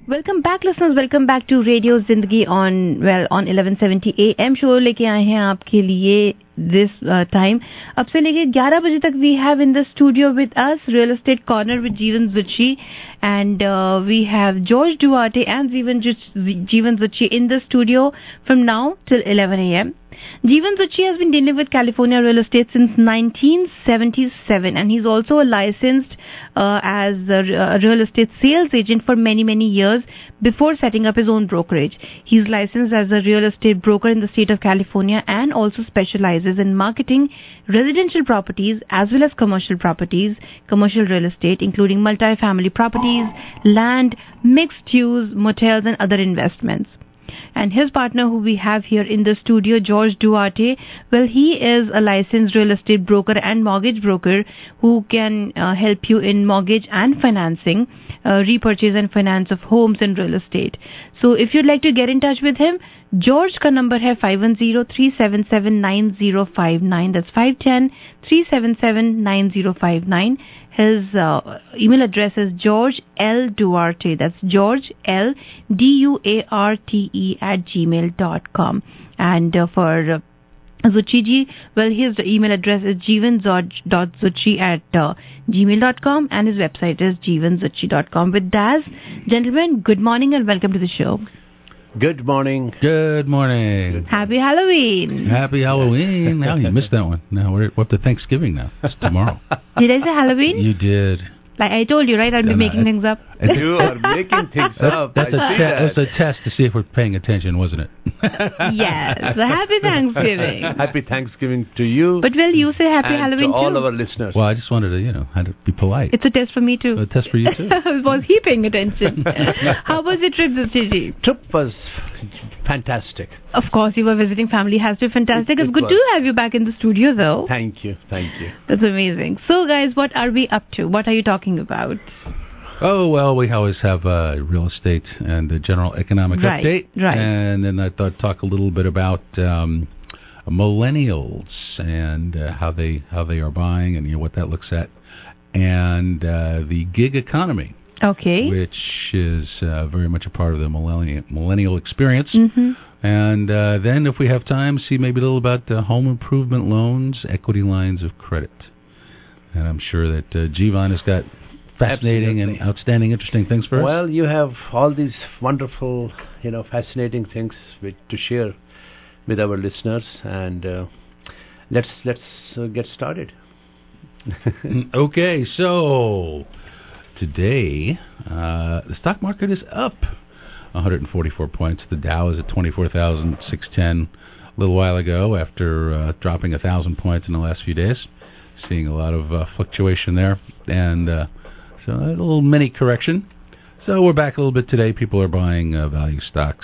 Welcome back listeners, welcome back to radio Zindagi on 1170 AM show लेके आए हैं आपके लिए दिस टाइम अब से लेके 11 बजे तक. We have in the studio with us real estate corner with Jeevan Juchchi and we have George Duarte and Jeevan Zucchi in the studio from now till 11 a.m. Jeevan Zucchi has been dealing with California real estate since 1977 and he's also a licensed as a real estate sales agent for many years before setting up his own brokerage. He's licensed as a real estate broker in the state of California and also specializes in marketing residential properties as well as commercial properties, commercial real estate, including multi-family properties, land, mixed use, motels and other investments. And his partner who we have here in the studio, George Duarte, well, he is a licensed real estate broker and mortgage broker who can help you in mortgage and financing, repurchase and finance of homes and real estate. So if you'd like to get in touch with him, George ka number hai 510-377-9059. That's 510-377-9059. His email address is George L. Duarte. That's George L. DUARTE@gmail.com. And for Zucchi ji, well, his email address is jeevan.zucchi@gmail.com and his website is jeevanzucchi.com. With that, gentlemen, good morning and welcome to the show. Good morning. Good morning. Happy Halloween. Happy Halloween. Now you missed that one. Now we're up to Thanksgiving now. It's tomorrow. Did I say Halloween? You did. Like I told you, right? I'll be making things up. You are making things up. That's a test to see if we're paying attention, wasn't it? Yes. So happy Thanksgiving. Happy Thanksgiving to you. But will you say happy and Halloween to all too? our listeners. Well, I just wanted to, how to be polite. It's a test for me too. A test for you too. Was he paying attention? How was your trip, Zucchi? Trip was fantastic. Of course, you were visiting family. Has to be fantastic. It's good to have you back in the studio, though. Thank you. That's amazing. So, guys, what are we up to? What are you talking about? Oh, well, we always have real estate and the general economic update. Right. And then I thought talk a little bit about millennials and how they are buying and what that looks at, and the gig economy. Okay. Which is very much a part of the millennial experience. Mm-hmm. And then, if we have time, see maybe a little about home improvement loans, equity lines of credit. And I'm sure that Jeevan has got fascinating and outstanding, interesting things for us. Well, you have all these wonderful, fascinating things to share with our listeners, and let's get started. Okay, so today the stock market is up 144 points. The Dow is at 24,610 a little while ago after dropping 1,000 points in the last few days. Seeing a lot of fluctuation there, and so a little mini correction. So we're back a little bit today. People are buying value stocks.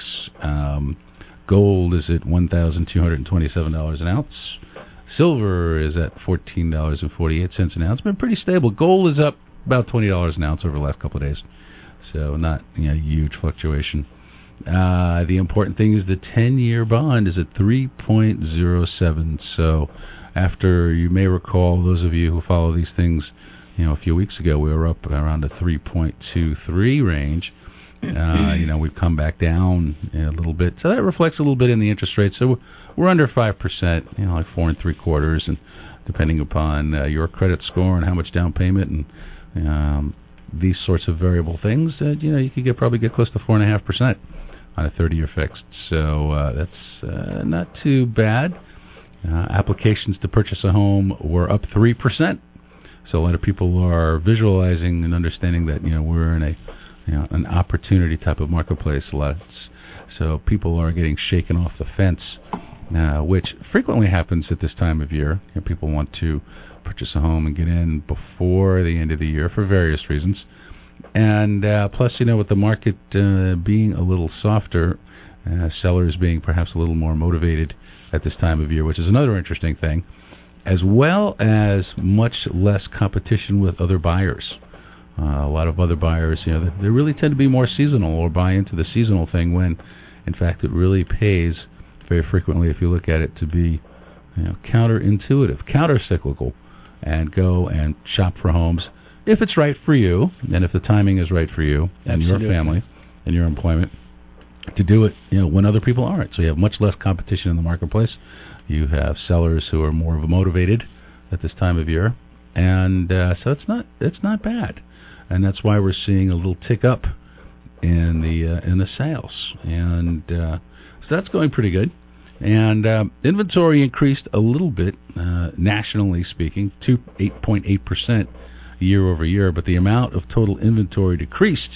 Gold is at $1,227 an ounce. Silver is at $14.48 an ounce. Been pretty stable. Gold is up about $20 an ounce over the last couple of days. So not huge fluctuation. The important thing is the 10-year bond is at 3.07. So after, you may recall, those of you who follow these things, a few weeks ago we were up around the 3.23 range. We've come back down a little bit. So that reflects a little bit in the interest rate. So we're under 5%, like 4 3/4, and depending upon your credit score and how much down payment and these sorts of variable things, you could probably get close to 4.5% on a 30-year fixed. So that's not too bad. Applications to purchase a home were up 3%. So a lot of people are visualizing and understanding that we're in an opportunity type of marketplace. So people are getting shaken off the fence, which frequently happens at this time of year. People want to purchase a home and get in before the end of the year for various reasons. And plus, with the market being a little softer, sellers being perhaps a little more motivated at this time of year, which is another interesting thing, as well as much less competition with other buyers. A lot of other buyers, they really tend to be more seasonal or buy into the seasonal thing when, in fact, it really pays very frequently, if you look at it, to be counterintuitive, counter-cyclical, and go and shop for homes if it's right for you, and if the timing is right for you and Absolutely. your family. in your employment to do it, when other people aren't. So you have much less competition in the marketplace. You have sellers who are more motivated at this time of year, and so it's not bad, and that's why we're seeing a little tick up in the sales, and so that's going pretty good. And inventory increased a little bit, nationally speaking, to 8.8% year over year, but the amount of total inventory decreased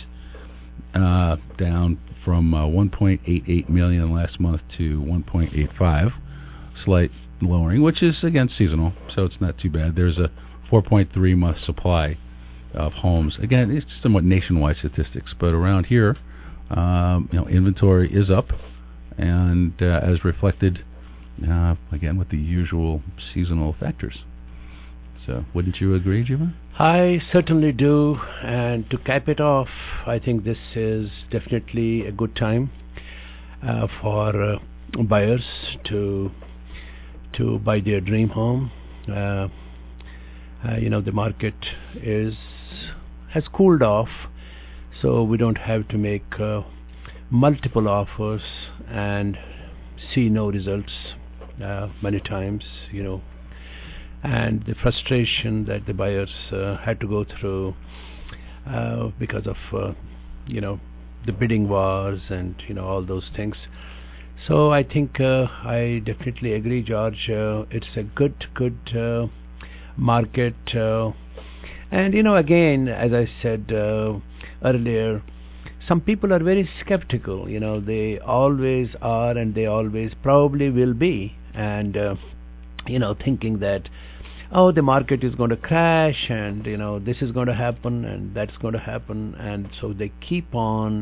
down from 1.88 million last month to 1.85, slight lowering, which is, again, seasonal, so it's not too bad. There's a 4.3 month supply of homes. Again, it's somewhat nationwide statistics, but around here, inventory is up, and as reflected, again, with the usual seasonal factors. So, wouldn't you agree, Jivan? I certainly do, and to cap it off, I think this is definitely a good time for buyers to buy their dream home. The market has cooled off, so we don't have to make multiple offers and see no results many times, and the frustration that the buyers had to go through because of the bidding wars and all those things. So I think I definitely agree, George. It's a good market, and again, as I said earlier, some people are very skeptical. They always are, and they always probably will be, and thinking that, oh, the market is going to crash, and this is going to happen, and that's going to happen, and so they keep on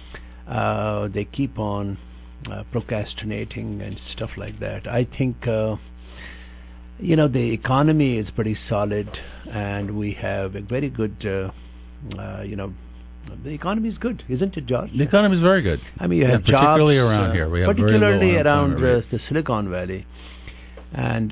procrastinating and stuff like that. I think the economy is pretty solid, and we have a very good the economy is good, isn't it, George? The economy is very good. I mean, you have particularly jobs, around here. We have particularly very low around rate. the Silicon Valley, and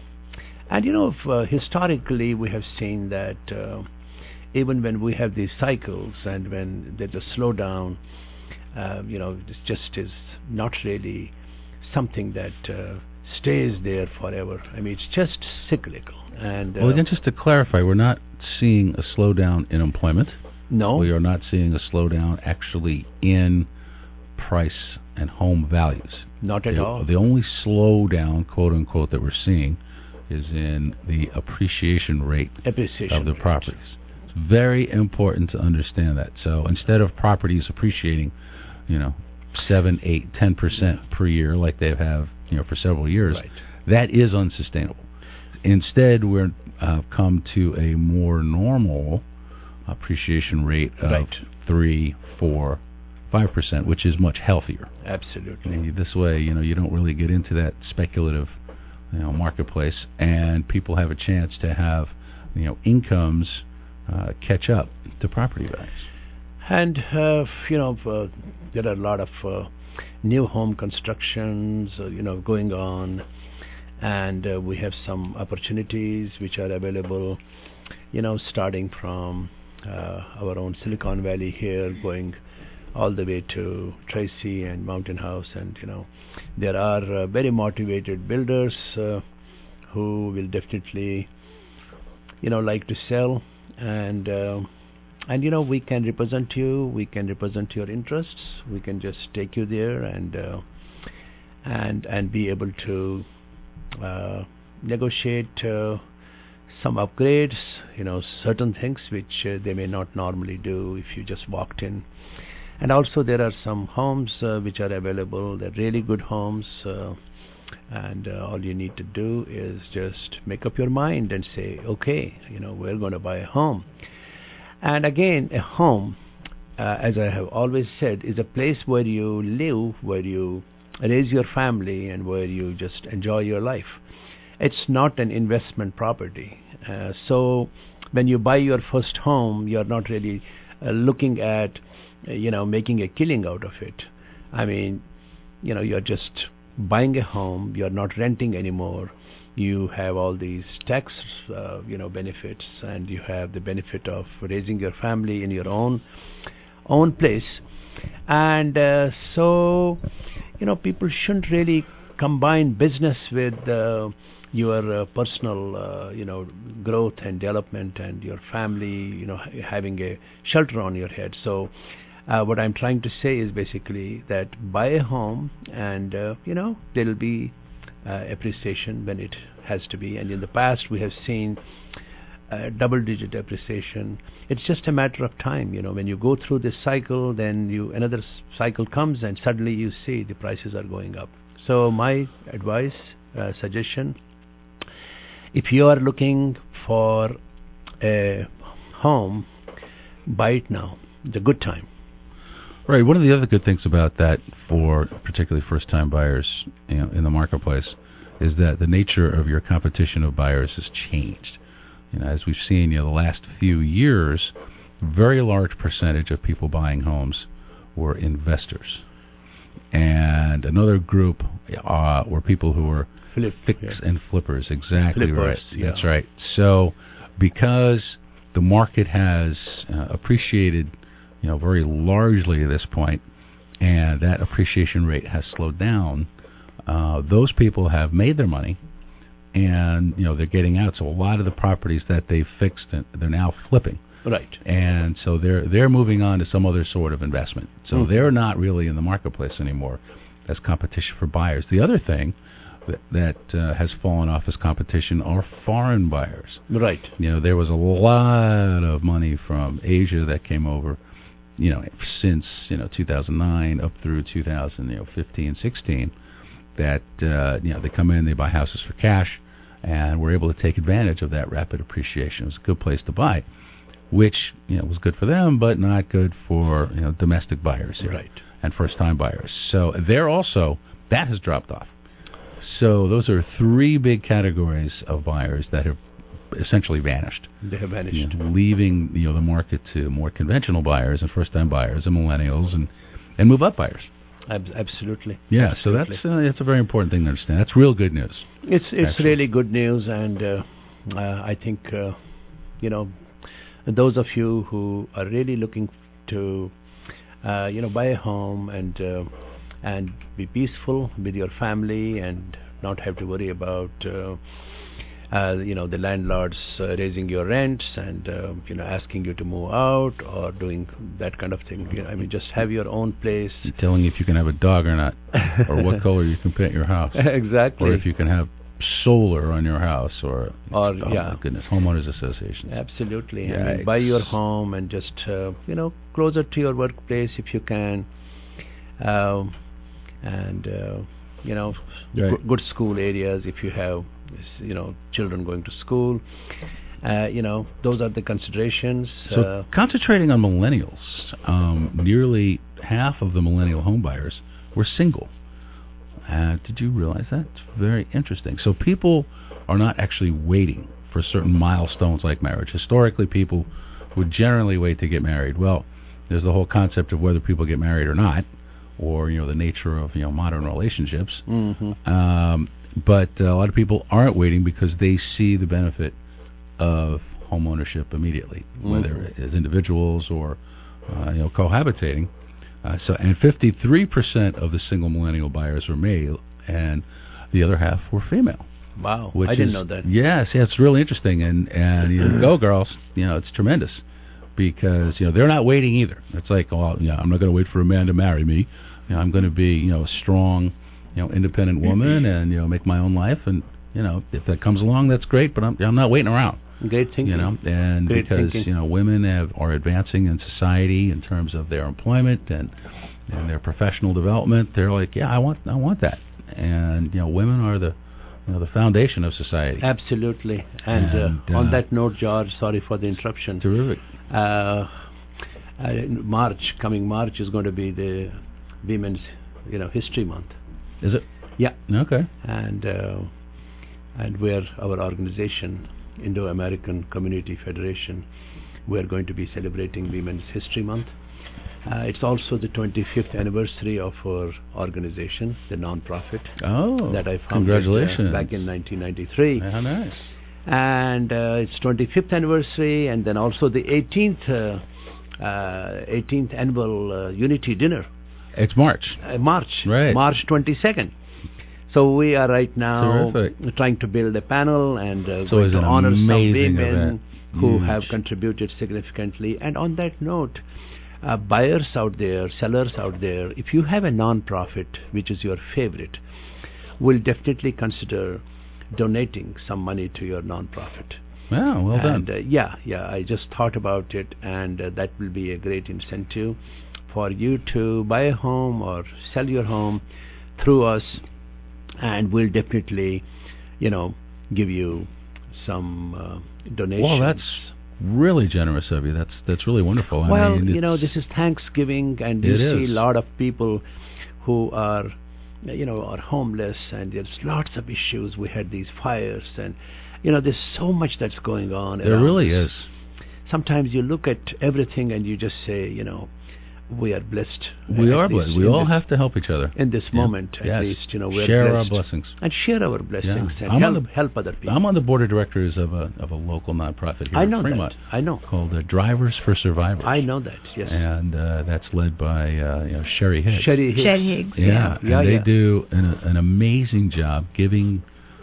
historically we have seen that even when we have these cycles and when there's a slowdown, it just is not really something that stays there forever. I mean, it's just cyclical. And well, again, just to clarify, we're not seeing a slowdown in employment. No. We are not seeing a slowdown actually in price and home values. Not at all. The only slowdown, quote unquote, that we're seeing is in the appreciation rate of the properties. It's very important to understand that. So instead of properties appreciating, 7, 8, 10% per year like they have, for several years, right, that is unsustainable. Instead, we're come to a more normal appreciation rate of 3, 4, 5%, which is much healthier. Absolutely. And this way, you don't really get into that speculative, marketplace, and people have a chance to have, incomes catch up to property values. And there are a lot of new home constructions, going on, and we have some opportunities which are available, starting from our own Silicon Valley here, going all the way to Tracy and Mountain House, and there are very motivated builders who will definitely like to sell, and we can represent you, we can represent your interests, we can just take you there and be able to negotiate some upgrades, certain things which they may not normally do if you just walked in. And also there are some homes which are available. They're really good homes, and all you need to do is just make up your mind and say, okay, we're going to buy a home. And again, a home, as I have always said, is a place where you live, where you raise your family, and where you just enjoy your life. It's not an investment property. So when you buy your first home, you're not really looking at making a killing out of it. I mean, you're just buying a home. You're not renting anymore. You have all these tax, benefits, and you have the benefit of raising your family in your own place. And so, people shouldn't really combine business with your personal, growth and development and your family, having a shelter on your head. So what I'm trying to say is basically that buy a home and, there will be appreciation when it has to be. And in the past, we have seen double-digit appreciation. It's just a matter of time. When you go through this cycle, then another cycle comes, and suddenly you see the prices are going up. So my advice, suggestion, if you are looking for a home, buy it now. It's a good time. Right. One of the other good things about that, for particularly first-time buyers, in the marketplace, is that the nature of your competition of buyers has changed. As we've seen, the last few years, very large percentage of people buying homes were investors, and another group were people who were fix and flippers. Exactly right. Yeah. That's right. So, because the market has appreciated, very largely at this point, and that appreciation rate has slowed down, those people have made their money. And they're getting out. So a lot of the properties that they fixed, they're now flipping. Right. And so they're moving on to some other sort of investment. So they're not really in the marketplace anymore as competition for buyers. The other thing that has fallen off as competition are foreign buyers. Right. There was a lot of money from Asia that came over, since 2009 up through 2015, 16. That they come in, they buy houses for cash, and we're able to take advantage of that rapid appreciation. It was a good place to buy, which was good for them, but not good for domestic buyers here, right, and first-time buyers. So that has dropped off. So those are three big categories of buyers that have essentially vanished. They have vanished, leaving the market to more conventional buyers and first-time buyers and millennials and move-up buyers. Absolutely. Yeah, absolutely. So that's a very important thing to understand. That's real good news. It's really good news, and I think those of you who are really looking to buy a home and be peaceful with your family and not have to worry about the landlords raising your rents and asking you to move out or doing that kind of thing. Just have your own place. Telling you if you can have a dog or not, or what color you can paint your house. Exactly. Or if you can have solar on your house, or my goodness, homeowners association. Absolutely. Yeah, buy your home and just closer to your workplace if you can, good school areas if you have children going to school. Those are the considerations. So concentrating on millennials, nearly half of the millennial home buyers were single. Did you realize that? It's very interesting. So people are not actually waiting for certain milestones like marriage. Historically, people would generally wait to get married. Well, there's the whole concept of whether people get married or not, or the nature of modern relationships. Mm-hmm. But a lot of people aren't waiting because they see the benefit of home ownership immediately, whether as individuals or cohabitating. And 53% of the single millennial buyers were male, and the other half were female. Wow, I didn't know that. Yes, it's really interesting, and go girls, it's tremendous because they're not waiting either. It's like, I'm not going to wait for a man to marry me. I'm going to be a strong, independent woman and make my own life, and if that comes along, that's great. But I'm not waiting around. Great thinking. And great because thinking. Women are advancing in society in terms of their employment and their professional development. They're like, I want that. And women are the foundation of society. Absolutely. And on that note, George, sorry for the interruption. Terrific. Coming March is going to be the Women's History Month. Is it? Yeah. Okay. And we're our organization, Indo-American Community Federation, we are going to be celebrating Women's History Month. It's also the 25th anniversary of our organization, the non-profit that I founded back in 1993. How nice. And it's 25th anniversary, and then also the 18th annual Unity Dinner It's March. March. Right. March 22nd. So we are right now Terrific. trying to build a panel and So going it's to an honor some amazing women event. who Huge. have contributed significantly. And on that note, buyers out there, sellers out there, if you have a non-profit, which is your favorite, will definitely consider donating some money to your non-profit. Oh, well done. And yeah, I just thought about it, and that will be a great incentive for you to buy a home or sell your home through us, and we'll definitely, give you some donations. Well, that's really generous of you. That's really wonderful. Well, I mean, this is Thanksgiving, and It you is. see a lot of people who are, are homeless, and there's lots of issues. We had these fires, and there's so much that's going on. there around really us. is. Sometimes you look at everything and you just say, we are blessed. We at are least blessed. We in all this- have to help each other. in this Yeah. moment. At Yes. least, we're Share our blessed. blessings. And share our blessings Yeah. and I'm on help other people. I'm on the board of directors of a local nonprofit here I in know Fremont that. I know. called Drivers for Survivors. I know that. Yes. And that's led by Sherry Hicks. Sherry Hicks. Sherry Higgs. Yeah, Yeah, and they yeah. do an amazing job giving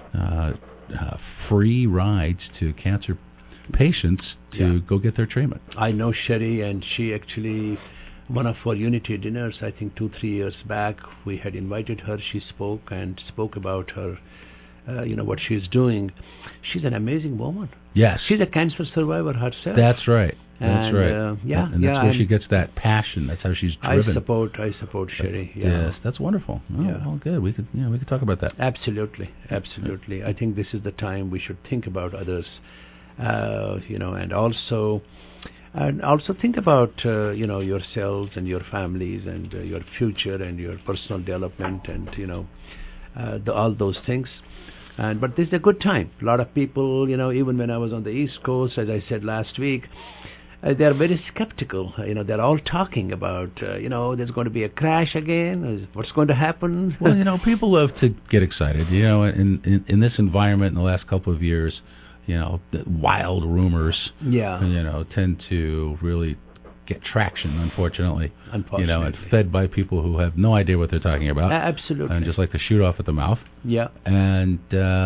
free rides to cancer patients to Yeah. go get their treatment. I know Sherry, and she actually, one of our Unity dinners, I think 2-3 years back, we had invited her. She spoke about her, what she's doing. She's an amazing woman. Yes, She's a cancer survivor herself. that's right. That's And, right. yeah, and that's yeah, where she and gets that passion. That's how she's I driven. support Sherry. Yeah. Yes, that's wonderful. Oh, Yeah. well, good. We could talk about that. Absolutely. I think this is the time we should think about others, and also think about yourselves and your families and your future and your personal development and all those things. But this is a good time. A lot of people, even when I was on the East Coast, as I said last week, they are very skeptical. They're all talking about, there's going to be a crash again. What's going to happen? Well, people love to get excited. In this environment in the last couple of years, the wild rumors, Yeah. tend to really get traction, unfortunately. And Unfortunately. fed by people who have no idea what they're talking about. Absolutely. And just like to shoot off at the mouth. Yeah. And,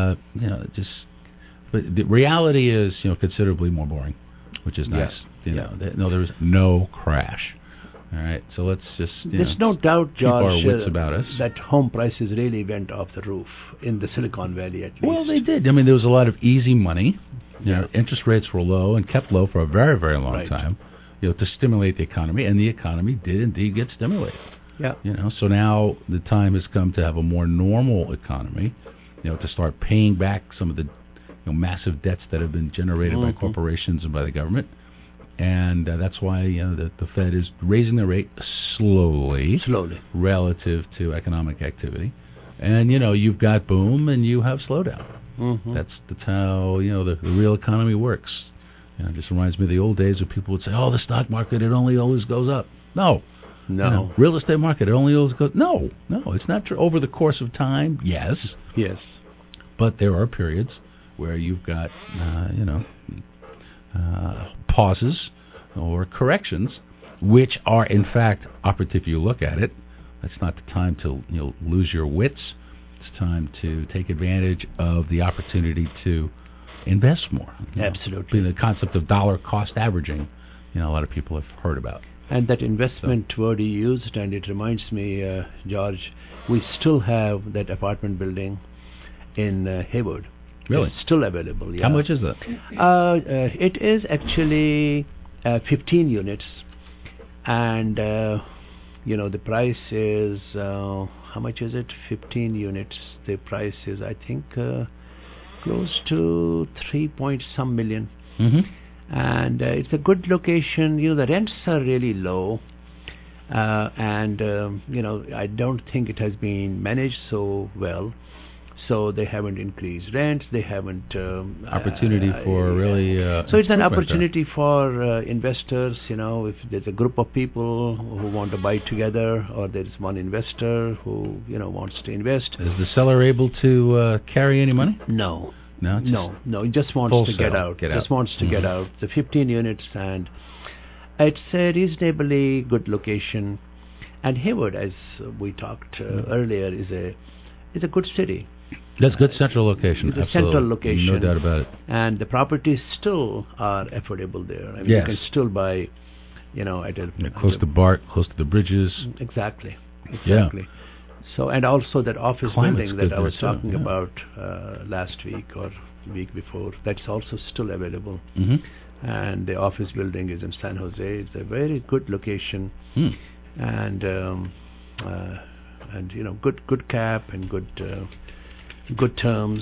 but the reality is, considerably more boring, which is nice. There's no crash. All right, so let's just There's no doubt, keep our George, wits about us. that home prices really went off the roof in the Silicon Valley, at least. Well, they did. I mean, there was a lot of easy money. Interest rates were low and kept low for a very, very long Right. time. To stimulate the economy, and the economy did indeed get stimulated. Yeah. So now the time has come to have a more normal economy. To start paying back some of the massive debts that have been generated by corporations and by the government. And that's why the Fed is raising the rate slowly relative to economic activity. And you've got boom and you have slowdown. Mm-hmm. That's how the real economy works. It just reminds me of the old days where people would say, "Oh, the stock market, it only always goes up." No. Real estate market, it only always goes. No, it's not true. Over the course of time, yes. But there are periods where you've got pauses or corrections, which are in fact operative. If you look at it, it's not the time to lose your wits. It's time to take advantage of the opportunity to invest more. Absolutely. The concept of dollar cost averaging, a lot of people have heard about. And that investment word you used, and it reminds me, George, we still have that apartment building in Hayward. Really? It's still available. Yeah. How much is that? It is actually 15 units, and the price is how much is it? 15 units. The price is, I think, close to 3-point-some million. Mm-hmm. And it's a good location. The rents are really low, and I don't think it has been managed so well. So they haven't increased rents. They haven't opportunity for really. So it's an opportunity for investors. If there's a group of people who want to buy together, or there's one investor who wants to invest. Is the seller able to carry any money? No. No. No. He just wants to get out. Just wants to get out. The 15 units, and it's a reasonably good location. And Hayward, as we talked earlier, is a good city. That's good central location. It's a Absolutely. central location. No doubt about it. And the properties still are affordable there. I mean, Yes. you can still buy, at a... Close to BART, close to the bridges. Exactly. Yeah. So, and also that office Climate's building good that I was there, too. talking Yeah. about last week or week before, that's also still available. Mm-hmm. And the office building is in San Jose. It's a very good location. And good cap and good terms.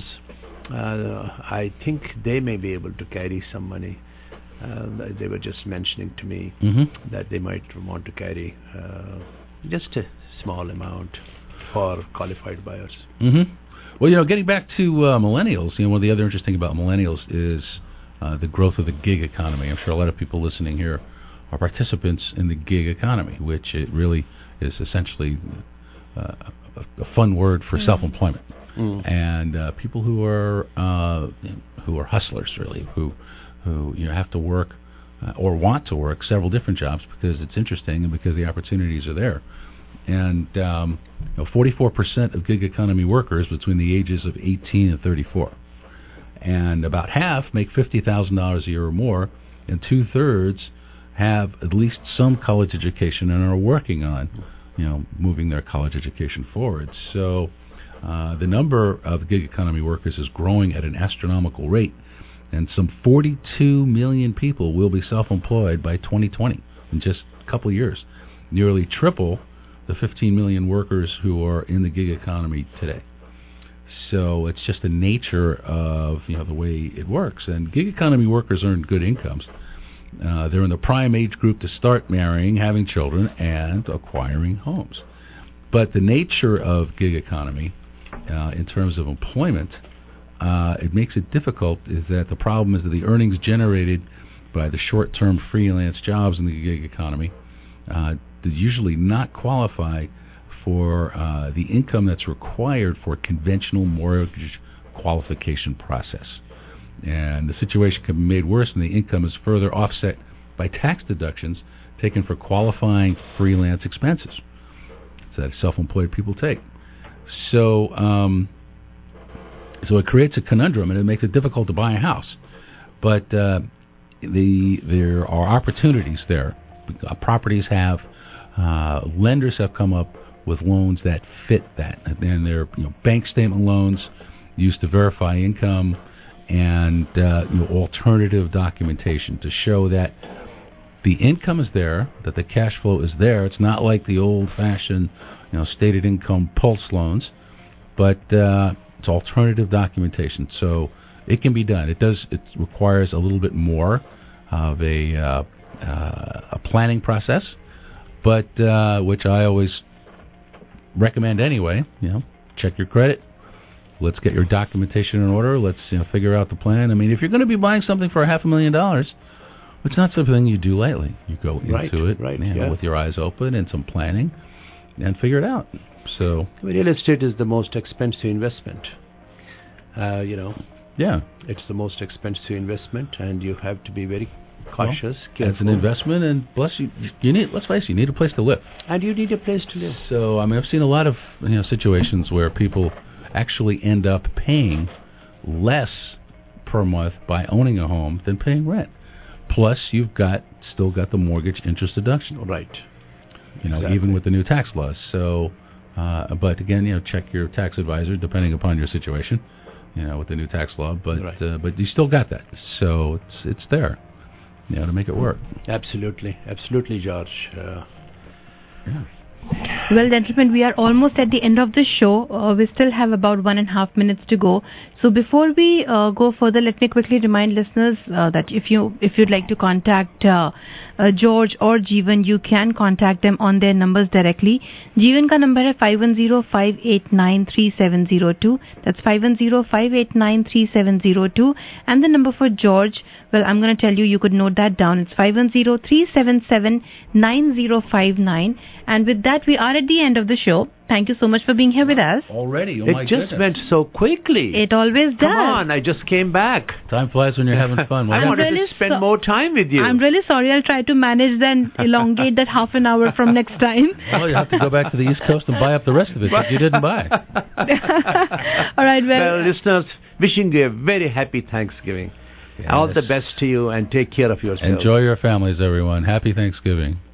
I think they may be able to carry some money. They were just mentioning to me that they might want to carry just a small amount for qualified buyers. Mm-hmm. Well, getting back to millennials, one of the other interesting about millennials is the growth of the gig economy. I'm sure a lot of people listening here are participants in the gig economy, which it really is essentially a fun word for self-employment. And people who are hustlers, really, who have to work or want to work several different jobs because it's interesting and because the opportunities are there. And 44% of gig economy workers between the ages of 18 and 34, and about half make $50,000 a year or more, and 2/3 have at least some college education and are working on, moving their college education forward. So the number of gig economy workers is growing at an astronomical rate, and some 42 million people will be self-employed by 2020 in just a couple of years, nearly triple the 15 million workers who are in the gig economy today. So it's just the nature of the way it works. And gig economy workers earn good incomes. They're in the prime age group to start marrying, having children, and acquiring homes. But the nature of gig economy, in terms of employment, it makes it difficult. Is that the problem is that the earnings generated by the short-term freelance jobs in the gig economy usually not qualify for the income that's required for a conventional mortgage qualification process. And the situation can be made worse when the income is further offset by tax deductions taken for qualifying freelance expenses that self-employed people take. So it creates a conundrum, and it makes it difficult to buy a house. But there are opportunities there. Properties have lenders have come up with loans that fit that, and they're bank statement loans used to verify income, and alternative documentation to show that the income is there, that the cash flow is there. It's not like the old-fashioned stated income pulse loans, but it's alternative documentation, so it can be done. It requires a little bit more of a planning process, but which I always recommend anyway. Check your credit. Let's get your documentation in order. Let's figure out the plan. I mean, if you're going to be buying something for $500,000, it's not something you do lightly. You go into it with your eyes open and some planning, and figure it out. So real estate is the most expensive investment. Yeah, it's the most expensive investment, and you have to be very cautious, careful. It's an investment, and plus you need. Let's face it, you need a place to live. And you need a place to live. So I've seen a lot of situations where people actually end up paying less per month by owning a home than paying rent. Plus, you've still got the mortgage interest deduction. Right. Exactly. Even with the new tax laws. So, but again, check your tax advisor depending upon your situation. With the new tax law, but you still got that. So it's there. To make it work. Absolutely, George. Yeah. Well, gentlemen, we are almost at the end of the show. We still have about 1.5 minutes to go. So before we go further, let me quickly remind listeners that if you'd like to contact George or Jeevan, you can contact them on their numbers directly. Jeevan ka number hai 510-589-3702. That's 510-589-3702. And the number for George Well, I'm going to tell you, you could note that down. It's 510-377-9059. And with that, we are at the end of the show. Thank you so much for being here with us. Already? Oh, it my just goodness. went so quickly. It always does. Come on, I just came back. Time flies when you're having fun. I wanted to spend more time with you. I'm really sorry. I'll try to manage and elongate that half an hour from next time. Well, you have to go back to the East Coast and buy up the rest of it that you didn't buy. All right, well, listeners, wishing you a very happy Thanksgiving. Yes. All the best to you, and take care of yourselves. Enjoy your families, everyone. Happy Thanksgiving.